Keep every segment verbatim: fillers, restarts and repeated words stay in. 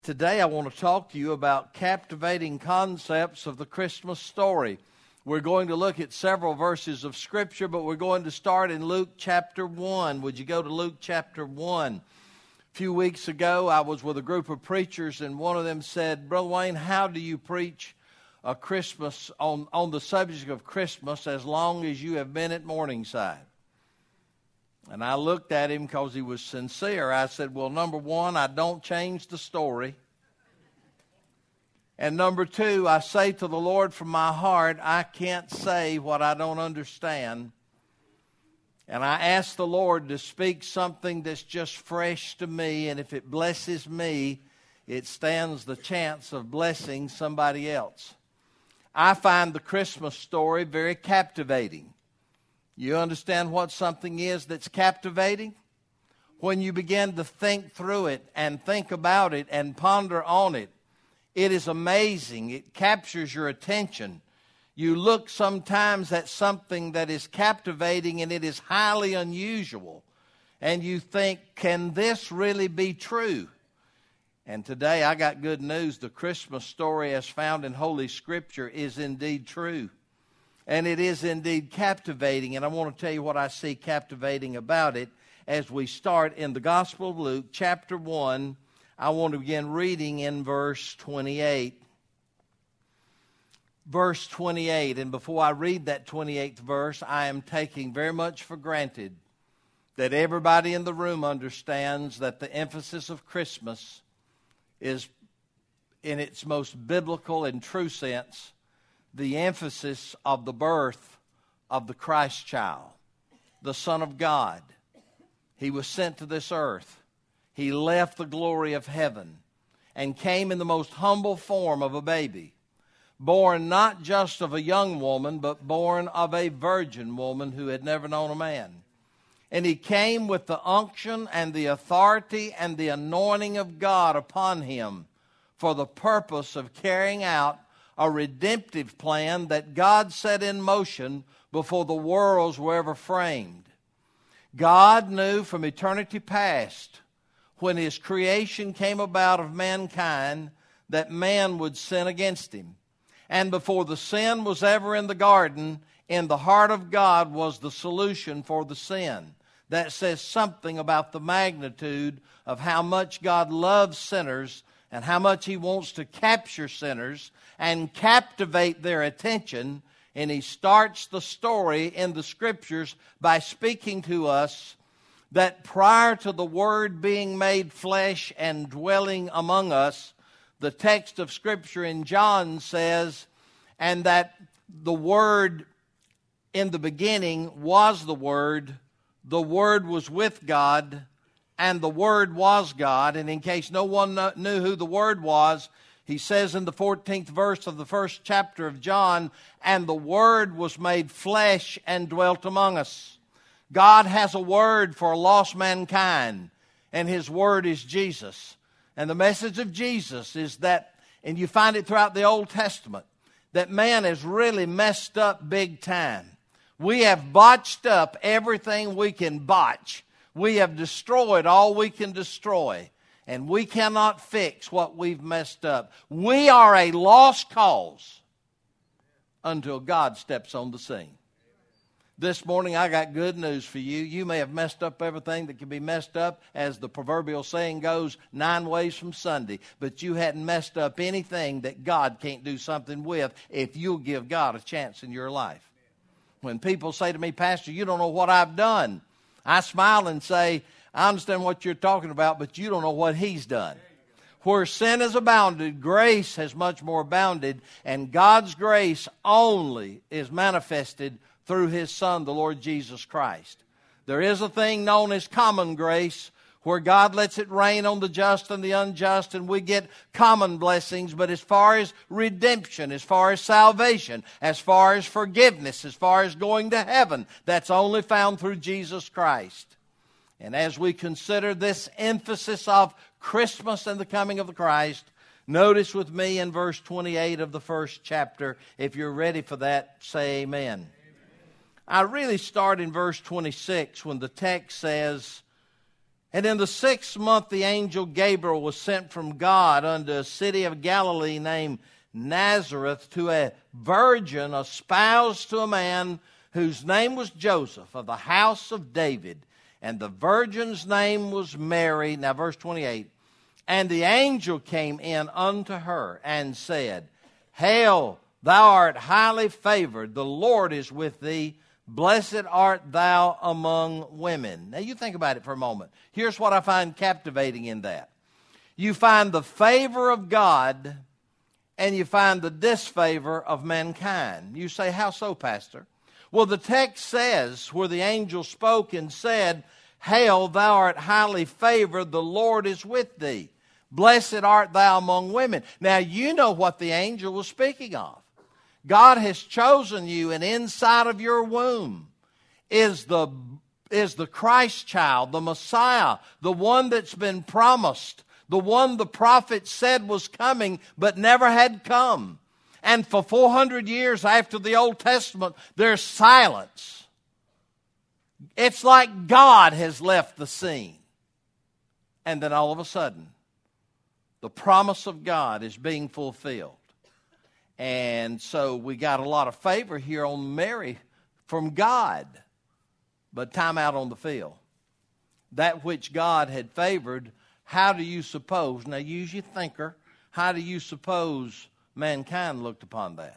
Today I want to talk to you about captivating concepts of the Christmas story. We're going to look at several verses of Scripture, but we're going to start in Luke chapter one. Would you go to Luke chapter one? A few weeks ago, I was with a group of preachers, and one of them said, "Brother Wayne, how do you preach a Christmas on, on the subject of Christmas as long as you have been at Morningside?" And I looked at him because he was sincere. I said, well, number one, I don't change the story. And number two, I say to the Lord from my heart, I can't say what I don't understand. And I ask the Lord to speak something that's just fresh to me. And if it blesses me, it stands the chance of blessing somebody else. I find the Christmas story very captivating. You understand what something is that's captivating? When you begin to think through it and think about it and ponder on it, it is amazing. It captures your attention. You look sometimes at something that is captivating and it is highly unusual. And you think, can this really be true? And today I got good news. The Christmas story as found in Holy Scripture is indeed true. And it is indeed captivating, and I want to tell you what I see captivating about it as we start in the Gospel of Luke, chapter one. I want to begin reading in verse twenty-eight. Verse twenty-eight, and before I read that twenty-eighth verse, I am taking very much for granted that everybody in the room understands that the emphasis of Christmas is, in its most biblical and true sense, the emphasis of the birth of the Christ child, the Son of God. He was sent to this earth. He left the glory of heaven and came in the most humble form of a baby, born not just of a young woman, but born of a virgin woman who had never known a man. And he came with the unction and the authority and the anointing of God upon him for the purpose of carrying out a redemptive plan that God set in motion before the worlds were ever framed. God knew from eternity past, when His creation came about of mankind, that man would sin against Him. And before the sin was ever in the garden, in the heart of God was the solution for the sin. That says something about the magnitude of how much God loves sinners and how much He wants to capture sinners and captivate their attention. And He starts the story in the Scriptures by speaking to us that prior to the Word being made flesh and dwelling among us, the text of Scripture in John says, and that the Word in the beginning was the Word, the Word was with God, and the Word was God. And in case no one knew who the Word was, he says in the fourteenth verse of the first chapter of John, and the Word was made flesh and dwelt among us. God has a word for a lost mankind, and His word is Jesus. And the message of Jesus is that, and you find it throughout the Old Testament, that man has really messed up big time. We have botched up everything we can botch. We have destroyed all we can destroy. And we cannot fix what we've messed up. We are a lost cause until God steps on the scene. This morning I got good news for you. You may have messed up everything that can be messed up, as the proverbial saying goes, nine ways from Sunday. But you hadn't messed up anything that God can't do something with if you'll give God a chance in your life. When people say to me, Pastor, you don't know what I've done, I smile and say, I understand what you're talking about, but you don't know what He's done. Where sin has abounded, grace has much more abounded, and God's grace only is manifested through His Son, the Lord Jesus Christ. There is a thing known as common grace, where God lets it rain on the just and the unjust, and we get common blessings. But as far as redemption, as far as salvation, as far as forgiveness, as far as going to heaven, that's only found through Jesus Christ. And as we consider this emphasis of Christmas and the coming of the Christ, notice with me in verse twenty-eight of the first chapter. If you're ready for that, say amen. Amen. I really start in verse twenty-six when the text says, And in the sixth month, the angel Gabriel was sent from God unto a city of Galilee named Nazareth to a virgin espoused to a man whose name was Joseph of the house of David. And the virgin's name was Mary. Now, verse twenty-eight. And the angel came in unto her and said, Hail, thou art highly favored. The Lord is with thee. Blessed art thou among women. Now, you think about it for a moment. Here's what I find captivating in that. You find the favor of God and you find the disfavor of mankind. You say, how so, Pastor? Well, the text says, where the angel spoke and said, Hail, thou art highly favored, the Lord is with thee. Blessed art thou among women. Now, you know what the angel was speaking of. God has chosen you, and inside of your womb is the, is the Christ child, the Messiah, the one that's been promised, the one the prophet said was coming but never had come. And for four hundred years after the Old Testament, there's silence. It's like God has left the scene. And then all of a sudden, the promise of God is being fulfilled. And so we got a lot of favor here on Mary from God. But time out on the field. That which God had favored, how do you suppose, now use your thinker, how do you suppose mankind looked upon that?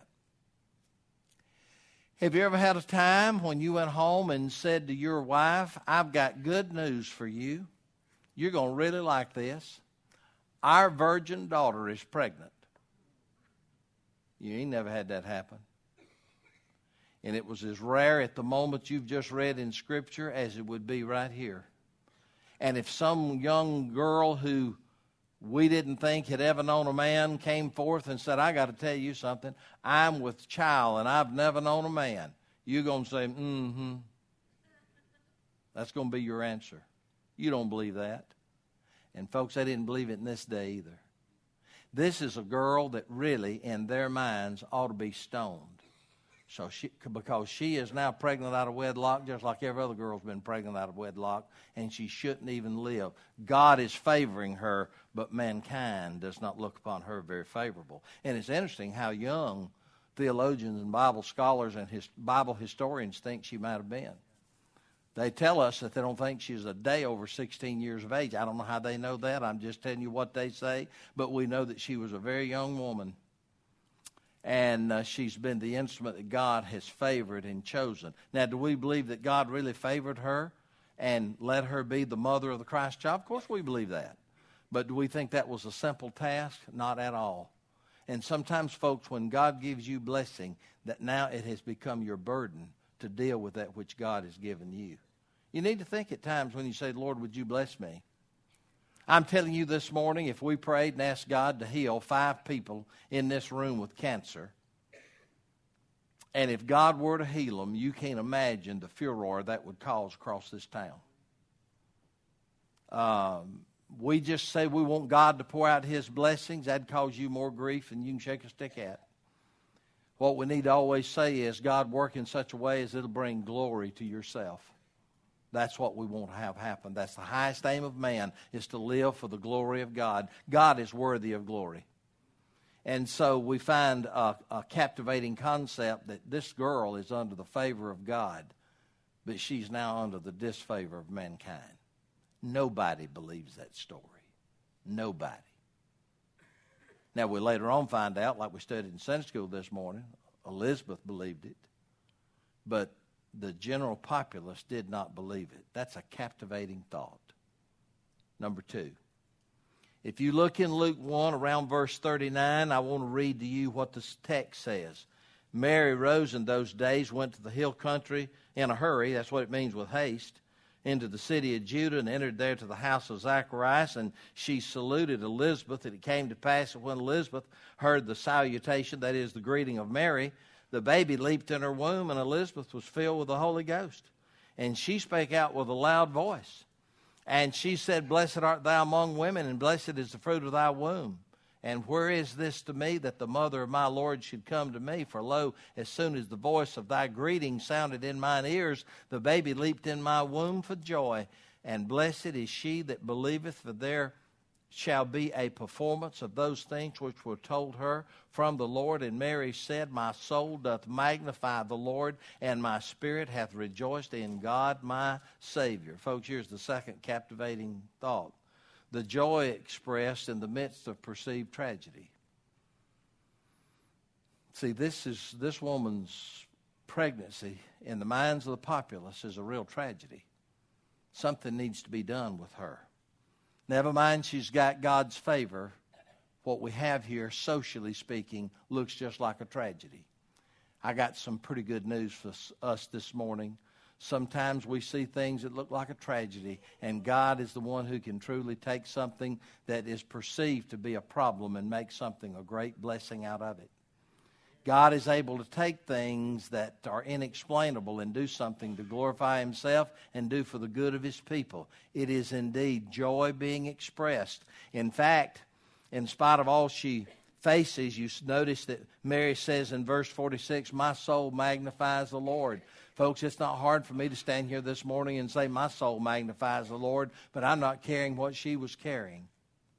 Have you ever had a time when you went home and said to your wife, I've got good news for you. You're going to really like this. Our virgin daughter is pregnant. You ain't never had that happen. And it was as rare at the moment you've just read in Scripture as it would be right here. And if some young girl who we didn't think had ever known a man came forth and said, I got to tell you something, I'm with child and I've never known a man, you're going to say, mm-hmm. That's going to be your answer. You don't believe that. And folks, they didn't believe it in this day either. This is a girl that really, in their minds, ought to be stoned. So she, because she is now pregnant out of wedlock, just like every other girl's been pregnant out of wedlock, and she shouldn't even live. God is favoring her, but mankind does not look upon her very favorable. And it's interesting how young theologians and Bible scholars and his, Bible historians think she might have been. They tell us that they don't think she's a day over sixteen years of age. I don't know how they know that. I'm just telling you what they say. But we know that she was a very young woman. And uh, she's been the instrument that God has favored and chosen. Now, do we believe that God really favored her and let her be the mother of the Christ child? Of course we believe that. But do we think that was a simple task? Not at all. And sometimes, folks, when God gives you blessing, that now it has become your burden to deal with that which God has given you. You need to think at times when you say, Lord, would you bless me? I'm telling you this morning, if we prayed and asked God to heal five people in this room with cancer, and if God were to heal them, you can't imagine the furor that would cause across this town. Um, we just say we want God to pour out his blessings. That'd cause you more grief than you can shake a stick at. What we need to always say is, God, work in such a way as it'll bring glory to yourself. That's what we want to have happen. That's the highest aim of man, is to live for the glory of God. God is worthy of glory. And so we find a, a captivating concept that this girl is under the favor of God, but she's now under the disfavor of mankind. Nobody believes that story. Nobody. Now, we later on find out, like we studied in Sunday school this morning, Elizabeth believed it, but the general populace did not believe it. That's a captivating thought. Number two, if you look in Luke one around verse thirty-nine, I want to read to you what the text says. Mary rose in those days, went to the hill country in a hurry, that's what it means with haste, into the city of Judah, and entered there to the house of Zacharias, and she saluted Elizabeth. And it came to pass that when Elizabeth heard the salutation, that is the greeting of Mary, the baby leaped in her womb, and Elizabeth was filled with the Holy Ghost. And she spake out with a loud voice. And she said, Blessed art thou among women, and blessed is the fruit of thy womb. And where is this to me, that the mother of my Lord should come to me? For lo, as soon as the voice of thy greeting sounded in mine ears, the baby leaped in my womb for joy. and blessed is she that believeth, for there shall be a performance of those things which were told her from the Lord. And Mary said, My soul doth magnify the Lord, and my spirit hath rejoiced in God my Savior. Folks, here's the second captivating thought. The joy expressed in the midst of perceived tragedy. See, this is this woman's pregnancy in the minds of the populace is a real tragedy. Something needs to be done with her. Never mind she's got God's favor. What we have here, socially speaking, looks just like a tragedy. I got some pretty good news for us this morning. Sometimes we see things that look like a tragedy, and God is the one who can truly take something that is perceived to be a problem and make something a great blessing out of it. God is able to take things that are inexplainable and do something to glorify himself and do for the good of his people. It is indeed joy being expressed. In fact, in spite of all she faces, you notice that Mary says in verse forty-six, my soul magnifies the Lord. Folks, it's not hard for me to stand here this morning and say my soul magnifies the Lord, but I'm not carrying what she was carrying.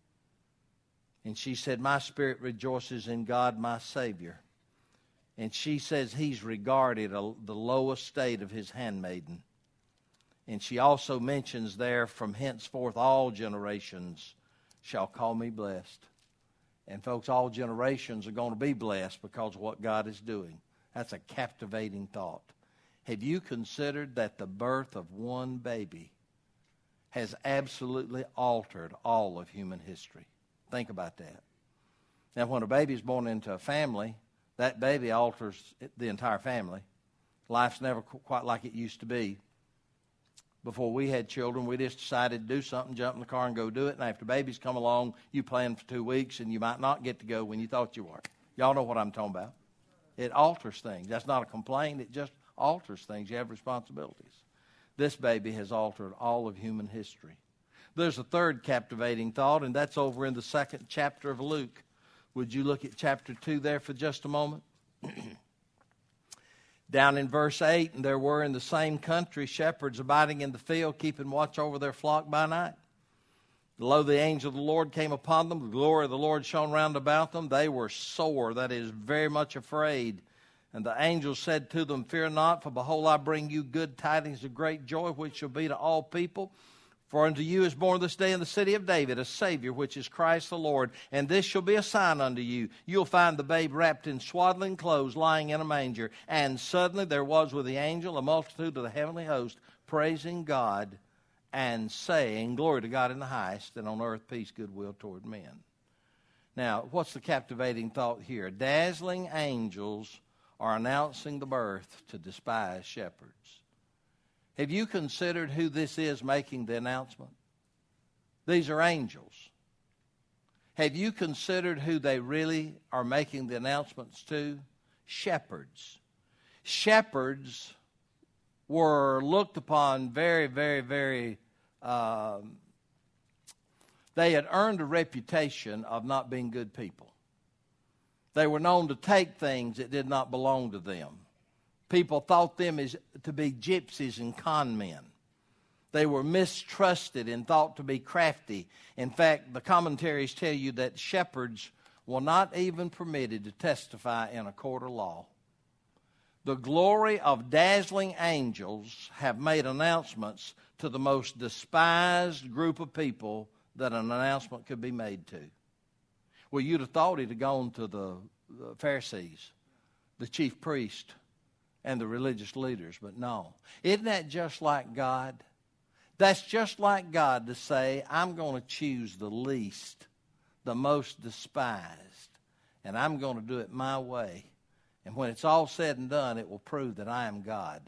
And she said, my spirit rejoices in God my Savior. And she says he's regarded a, the low estate of his handmaiden. And she also mentions there, from henceforth all generations shall call me blessed. And folks, all generations are going to be blessed because of what God is doing. That's a captivating thought. Have you considered that the birth of one baby has absolutely altered all of human history? Think about that. Now, when a baby is born into a family, that baby alters the entire family. Life's never quite like it used to be. Before we had children, we just decided to do something, jump in the car and go do it. And after babies come along, you plan for two weeks and you might not get to go when you thought you were. Y'all know what I'm talking about. It alters things. That's not a complaint. It just alters things. You have responsibilities. This baby has altered all of human history. There's a third captivating thought, and that's over in the second chapter of Luke. Would you look at chapter two there for just a moment? Down in verse eight, and there were in the same country shepherds abiding in the field, keeping watch over their flock by night. Lo, the angel of the Lord came upon them. The glory of the Lord shone round about them. They were sore, that is, very much afraid. And the angel said to them, fear not, for behold, I bring you good tidings of great joy, which shall be to all people. For unto you is born this day in the city of David a Savior, which is Christ the Lord. And this shall be a sign unto you. You'll find the babe wrapped in swaddling clothes, lying in a manger. And suddenly there was with the angel a multitude of the heavenly host, praising God and saying, glory to God in the highest, and on earth peace, goodwill toward men. Now, what's the captivating thought here? Dazzling angels are announcing the birth to despised shepherds. Have you considered who this is making the announcement? These are angels. Have you considered who they really are making the announcements to? Shepherds. Shepherds were looked upon very, very, very, um, they had earned a reputation of not being good people. They were known to take things that did not belong to them. People thought them as to be gypsies and con men. They were mistrusted and thought to be crafty. In fact, the commentaries tell you that shepherds were not even permitted to testify in a court of law. The glory of dazzling angels have made announcements to the most despised group of people that an announcement could be made to. Well, you'd have thought he'd have gone to the, the Pharisees, the chief priest, and the religious leaders, but no. Isn't that just like God? That's just like God to say, I'm going to choose the least, the most despised, and I'm going to do it my way. And when it's all said and done, it will prove that I am God.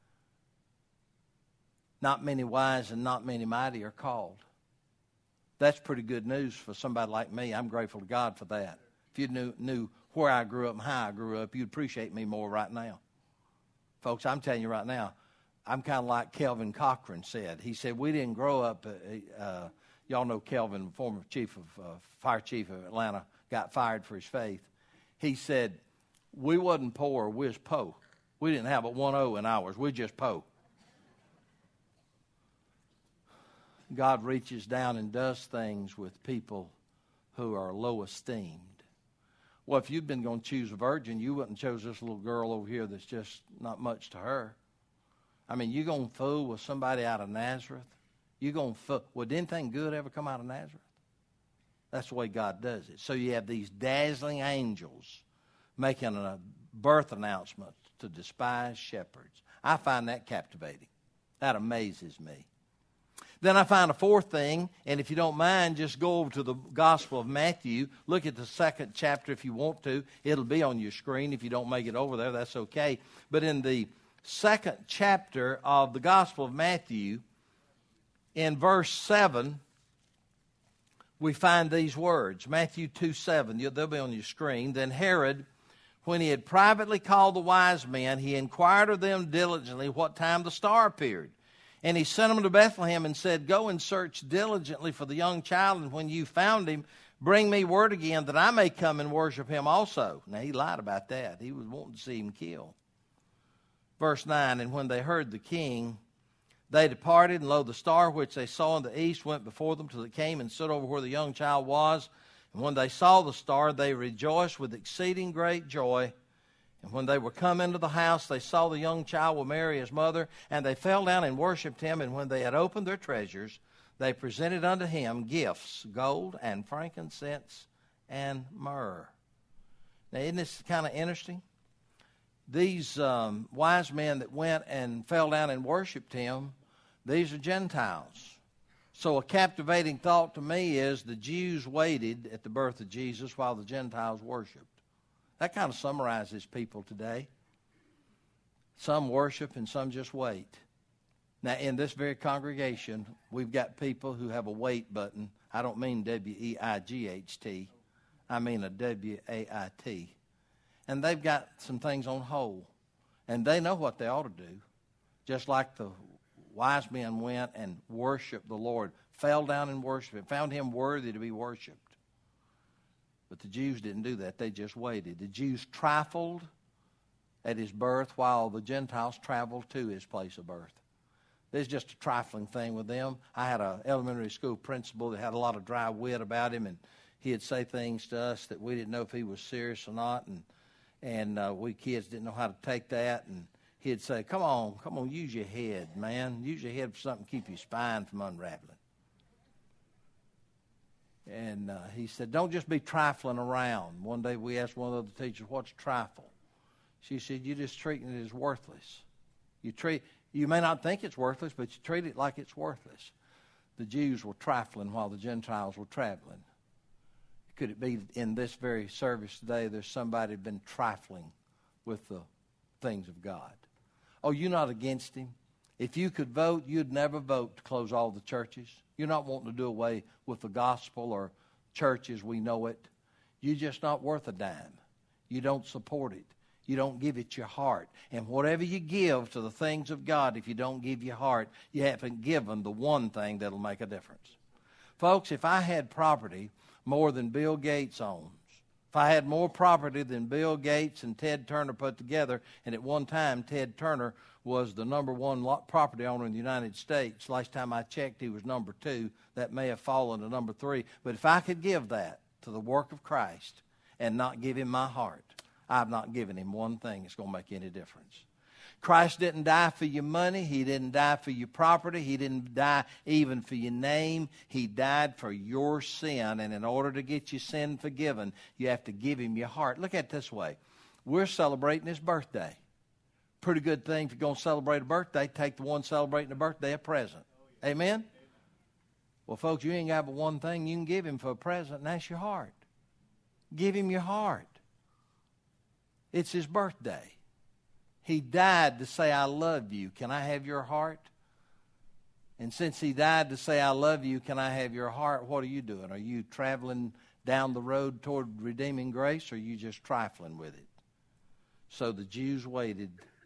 Not many wise and not many mighty are called. That's pretty good news for somebody like me. I'm grateful to God for that. If you knew, knew where I grew up and how I grew up, you'd appreciate me more right now. Folks, I'm telling you right now, I'm kind of like Kelvin Cochran said. He said, we didn't grow up, uh, uh, y'all know Kelvin, former chief of, uh, fire chief of Atlanta, got fired for his faith. He said, we wasn't poor, we was po. We didn't have a one O in ours, we just po. God reaches down and does things with people who are low esteemed. Well, if you'd been going to choose a virgin, you wouldn't have chose this little girl over here that's just not much to her. I mean, you going to fool with somebody out of Nazareth? You going to fool? Would anything good ever come out of Nazareth? That's the way God does it. So you have these dazzling angels making a birth announcement to despised shepherds. I find that captivating. That amazes me. Then I find a fourth thing, and if you don't mind, just go over to the Gospel of Matthew. Look at the second chapter if you want to. It'll be on your screen. If you don't make it over there, that's okay. But in the second chapter of the Gospel of Matthew, in verse seven, we find these words. Matthew two seven, they'll be on your screen. Then Herod, when he had privately called the wise men, he inquired of them diligently what time the star appeared. And he sent them to Bethlehem and said, Go and search diligently for the young child, and when you found him, bring me word again that I may come and worship him also. Now, he lied about that. He was wanting to see him killed. Verse nine, and when they heard the king, they departed, and lo, the star which they saw in the east went before them till it came and stood over where the young child was. And when they saw the star, they rejoiced with exceeding great joy. And when they were come into the house, they saw the young child with Mary his mother, and they fell down and worshipped him. And when they had opened their treasures, they presented unto him gifts, gold and frankincense and myrrh. Now, isn't this kind of interesting? These um, wise men that went and fell down and worshipped him, these are Gentiles. So a captivating thought to me is the Jews waited at the birth of Jesus while the Gentiles worshiped. That kind of summarizes people today. Some worship and some just wait. Now, in this very congregation, we've got people who have a wait button. I don't mean W E I G H T. I mean a W A I T. And they've got some things on hold. And they know what they ought to do. Just like the wise men went and worshiped the Lord, fell down and worshiped him, found him worthy to be worshiped. But the Jews didn't do that. They just waited. The Jews trifled at his birth while the Gentiles traveled to his place of birth. There's just a trifling thing with them. I had an elementary school principal that had a lot of dry wit about him, and he'd say things to us that we didn't know if he was serious or not, and and uh, we kids didn't know how to take that. And he'd say, come on, come on, use your head, man. Use your head for something to keep your spine from unraveling. And uh, he said, don't just be trifling around. One day we asked one of the teachers, what's trifle? She said, you're just treating it as worthless. You treat, you may not think it's worthless, but you treat it like it's worthless. The Jews were trifling while the Gentiles were traveling. Could it be in this very service today there's somebody been trifling with the things of God? Oh, you're not against him? If you could vote, you'd never vote to close all the churches. You're not wanting to do away with the gospel or church as we know it. You're just not worth a dime. You don't support it. You don't give it your heart. And whatever you give to the things of God, if you don't give your heart, you haven't given the one thing that'll make a difference. Folks, if I had property more than Bill Gates owns, if I had more property than Bill Gates and Ted Turner put together, and at one time Ted Turner was the number one property owner in the United States. Last time I checked, he was number two. That may have fallen to number three. But if I could give that to the work of Christ and not give him my heart, I've not given him one thing that's going to make any difference. Christ didn't die for your money. He didn't die for your property. He didn't die even for your name. He died for your sin. And in order to get your sin forgiven, you have to give him your heart. Look at it this way. We're celebrating his birthday. Pretty good thing if you're going to celebrate a birthday, take the one celebrating a birthday a present. Amen? Well, folks, you ain't got but one thing you can give him for a present, and that's your heart. Give him your heart. It's his birthday. He died to say, I love you. Can I have your heart? And since he died to say, I love you, can I have your heart? What are you doing? Are you traveling down the road toward redeeming grace, or are you just trifling with it? So the Jews waited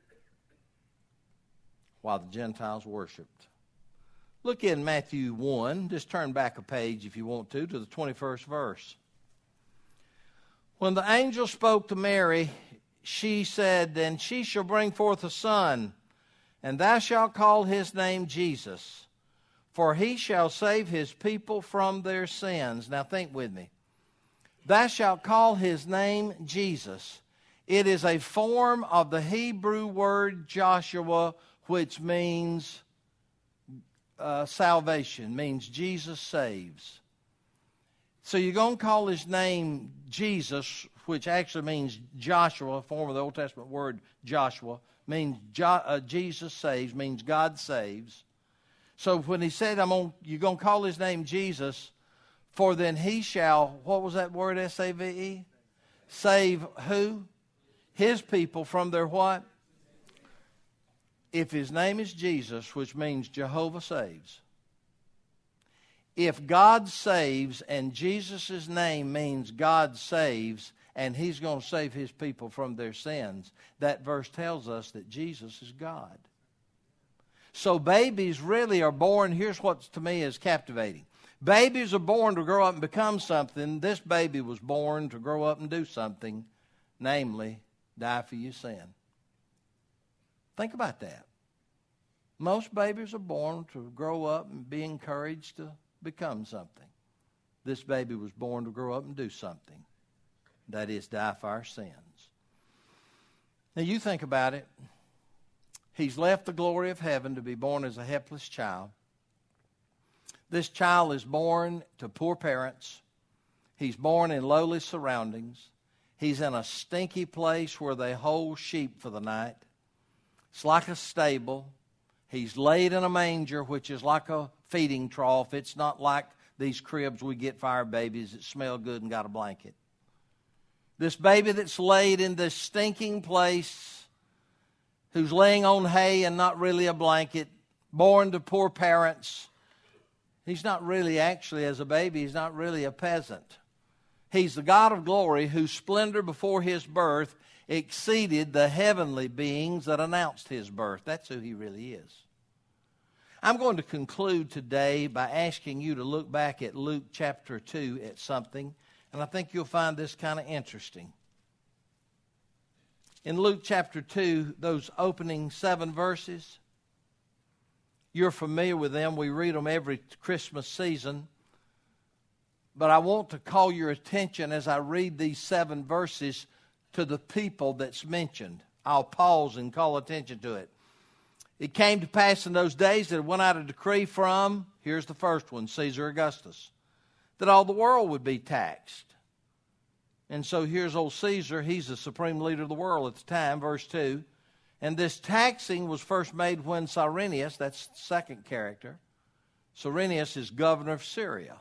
while the Gentiles worshiped. Look in Matthew one. Just turn back a page if you want to, to the twenty-first verse. When the angel spoke to Mary, she said, and she shall bring forth a son, and thou shalt call his name Jesus. For he shall save his people from their sins. Now think with me. Thou shalt call his name Jesus. It is a form of the Hebrew word Joshua, which means uh, salvation, means Jesus saves. So you're going to call his name Jesus, which actually means Joshua, a form of the Old Testament word Joshua, means jo- uh, Jesus saves, means God saves. So when he said, I'm on, you're going to call his name Jesus, for then he shall, what was that word, S A V E? Save who? His people from their what? If his name is Jesus, which means Jehovah saves, if God saves and Jesus' name means God saves and he's going to save his people from their sins, that verse tells us that Jesus is God. So babies really are born, here's what to me is captivating. Babies are born to grow up and become something. This baby was born to grow up and do something, namely, die for your sin. Think about that. Most babies are born to grow up and be encouraged to become something. This baby was born to grow up and do something. That is, die for our sins. Now you think about it. He's left the glory of heaven to be born as a helpless child. This child is born to poor parents. He's born in lowly surroundings. He's in a stinky place where they hold sheep for the night. It's like a stable. He's laid in a manger, which is like a feeding trough. It's not like these cribs we get for our babies that smell good and got a blanket. This baby that's laid in this stinking place, who's laying on hay and not really a blanket, born to poor parents, he's not really actually, as a baby, he's not really a peasant. He's the God of glory whose splendor before his birth exceeded the heavenly beings that announced his birth. That's who he really is. I'm going to conclude today by asking you to look back at Luke chapter two at something, and I think you'll find this kind of interesting. In Luke chapter two, those opening seven verses, you're familiar with them. We read them every Christmas season. But I want to call your attention as I read these seven verses to the people that's mentioned. I'll pause and call attention to it. It came to pass in those days that it went out a decree from, here's the first one, Caesar Augustus, that all the world would be taxed. And so here's old Caesar. He's the supreme leader of the world at the time, verse two. And this taxing was first made when Cyrenius, that's the second character, Cyrenius is governor of Syria.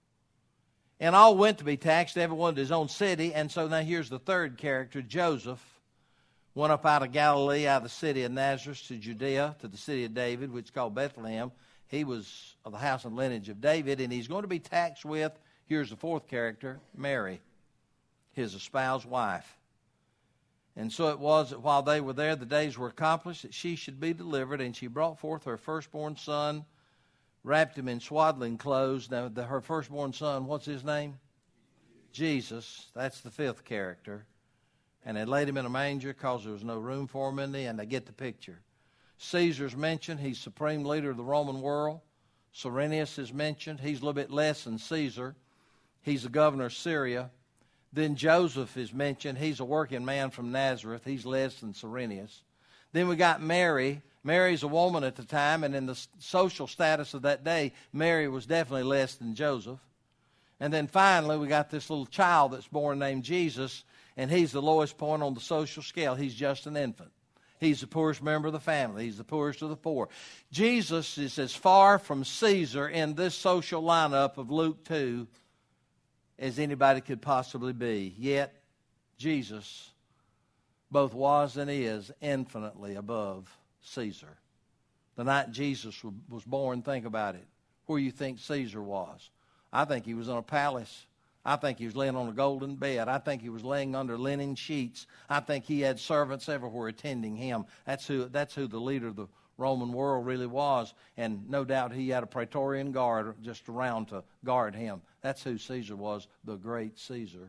And all went to be taxed, everyone to his own city. And so now here's the third character, Joseph, went up out of Galilee, out of the city of Nazareth to Judea, to the city of David, which is called Bethlehem. He was of the house and lineage of David, and he's going to be taxed with, here's the fourth character, Mary, his espoused wife. And so it was that while they were there, the days were accomplished that she should be delivered, and she brought forth her firstborn son, wrapped him in swaddling clothes. Now, the, her firstborn son, what's his name? Jesus. That's the fifth character. And they laid him in a manger because there was no room for him in the inn. They get the picture. Caesar's mentioned. He's supreme leader of the Roman world. Cyrenius is mentioned. He's a little bit less than Caesar. He's the governor of Syria. Then Joseph is mentioned. He's a working man from Nazareth. He's less than Cyrenius. Then we got Mary. Mary's a woman at the time, and in the social status of that day, Mary was definitely less than Joseph. And then finally, we got this little child that's born named Jesus, and he's the lowest point on the social scale. He's just an infant. He's the poorest member of the family. He's the poorest of the poor. Jesus is as far from Caesar in this social lineup of Luke two as anybody could possibly be. Yet, Jesus both was and is infinitely above Caesar. The night Jesus was born, think about it. Where you think Caesar was? I think he was in a palace. I think he was laying on a golden bed. I think he was laying under linen sheets. I think he had servants everywhere attending him. That's who, that's who the leader of the Roman world really was. And no doubt he had a Praetorian guard just around to guard him. That's who Caesar was, the great Caesar.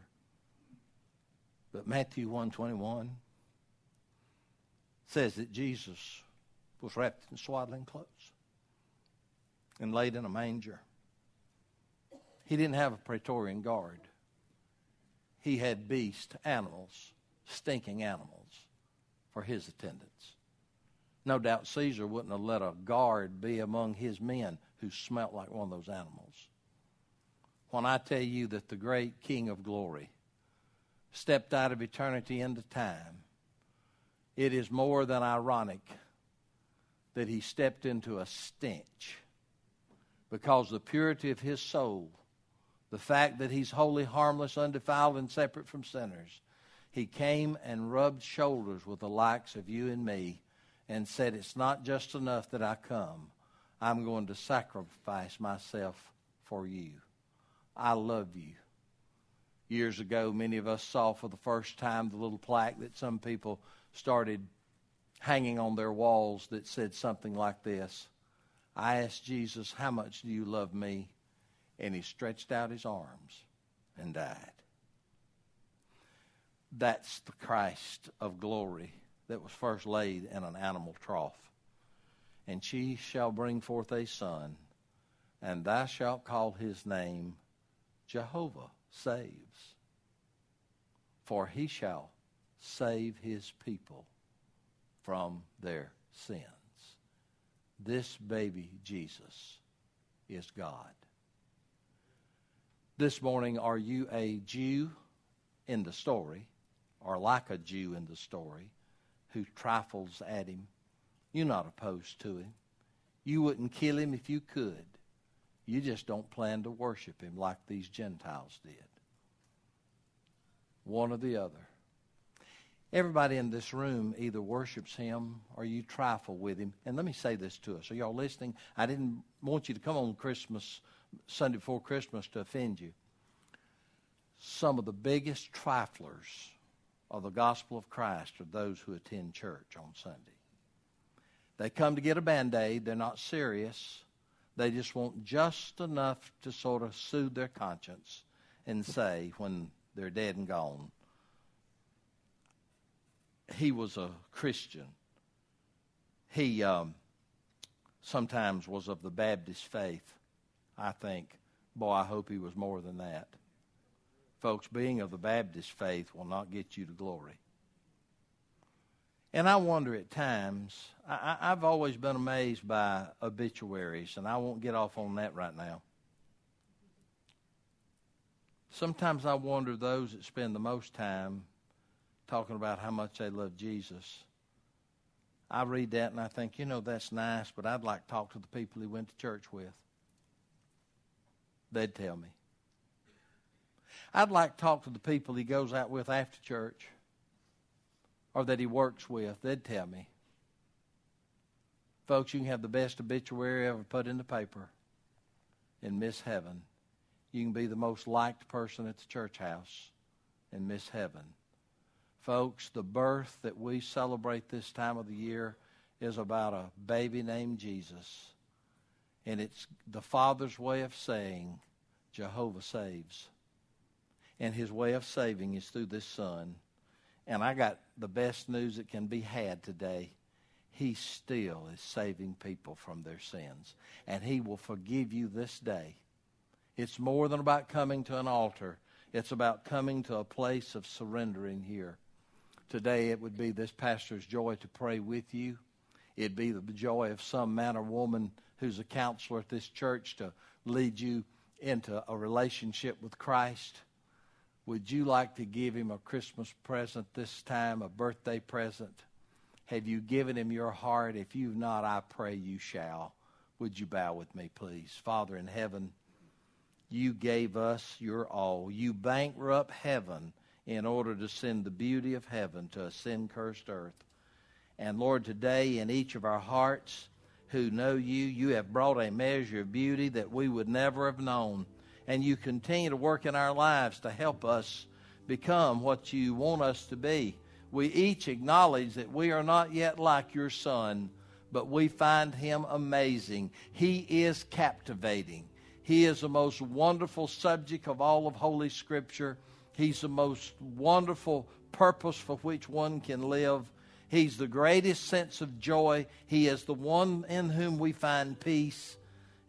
But Matthew one twenty-one says that Jesus was wrapped in swaddling clothes. and laid in a manger. He didn't have a Praetorian guard. He had beast animals, stinking animals, for his attendance. No doubt Caesar wouldn't have let a guard be among his men who smelt like one of those animals. When I tell you that the great King of glory stepped out of eternity into time, it is more than ironic that he stepped into a stench, because the purity of his soul, the fact that he's holy, harmless, undefiled, and separate from sinners, he came and rubbed shoulders with the likes of you and me and said, it's not just enough that I come. I'm going to sacrifice myself for you. I love you. Years ago, many of us saw for the first time the little plaque that some people started hanging on their walls that said something like this: I asked Jesus, how much do you love me? And he stretched out his arms and died. That's the Christ of glory that was first laid in an animal trough. And she shall bring forth a son, and thou shalt call his name Jehovah Saves. For he shall save his people from their sins. This baby Jesus is God. This morning, are you a Jew in the story, or like a Jew in the story, who trifles at him? You're not opposed to him. You wouldn't kill him if you could. You just don't plan to worship him like these Gentiles did. One or the other. Everybody in this room either worships him or you trifle with him. And let me say this to us. Are y'all listening? I didn't want you to come on Christmas, Sunday before Christmas, to offend you. Some of the biggest triflers of the gospel of Christ are those who attend church on Sunday. They come to get a Band-Aid. They're not serious. They just want just enough to sort of soothe their conscience and say, when they're dead and gone, he was a Christian. He um, sometimes was of the Baptist faith. I think, boy, I hope he was more than that. Folks, being of the Baptist faith will not get you to glory. And I wonder at times, I, I've always been amazed by obituaries, and I won't get off on that right now. Sometimes I wonder those that spend the most time talking about how much they love Jesus. I read that and I think, you know, that's nice, but I'd like to talk to the people he went to church with. They'd tell me. I'd like to talk to the people he goes out with after church, or that he works with. They'd tell me. Folks, you can have the best obituary ever put in the paper and miss heaven. You can be the most liked person at the church house and miss heaven. Folks, the birth that we celebrate this time of the year is about a baby named Jesus. And it's the Father's way of saying, Jehovah saves. And his way of saving is through this Son. And I got the best news that can be had today. He still is saving people from their sins. And he will forgive you this day. It's more than about coming to an altar. It's about coming to a place of surrendering here. Today it would be this pastor's joy to pray with you. It'd be the joy of some man or woman who's a counselor at this church to lead you into a relationship with Christ. Would you like to give him a Christmas present this time, a birthday present? Have you given him your heart? If you've not, I pray you shall. Would you bow with me, please? Father in heaven, you gave us your all. You bankrupt heaven in order to send the beauty of heaven to a sin-cursed earth. And Lord, today in each of our hearts who know you, you have brought a measure of beauty that we would never have known. And you continue to work in our lives to help us become what you want us to be. We each acknowledge that we are not yet like your Son, but we find him amazing. He is captivating. He is the most wonderful subject of all of Holy Scripture. He's the most wonderful purpose for which one can live. He's the greatest sense of joy. He is the one in whom we find peace.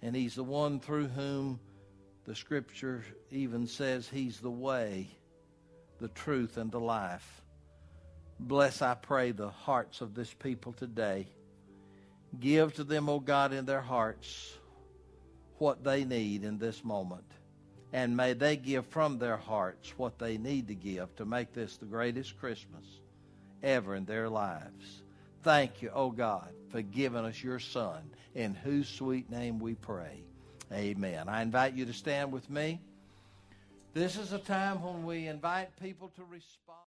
And he's the one through whom the Scripture even says he's the way, the truth, and the life. Bless, I pray, the hearts of this people today. Give to them, O God, in their hearts what they need in this moment. And may they give from their hearts what they need to give to make this the greatest Christmas ever in their lives. Thank you, O God, for giving us your Son, in whose sweet name we pray. Amen. I invite you to stand with me. This is a time when we invite people to respond.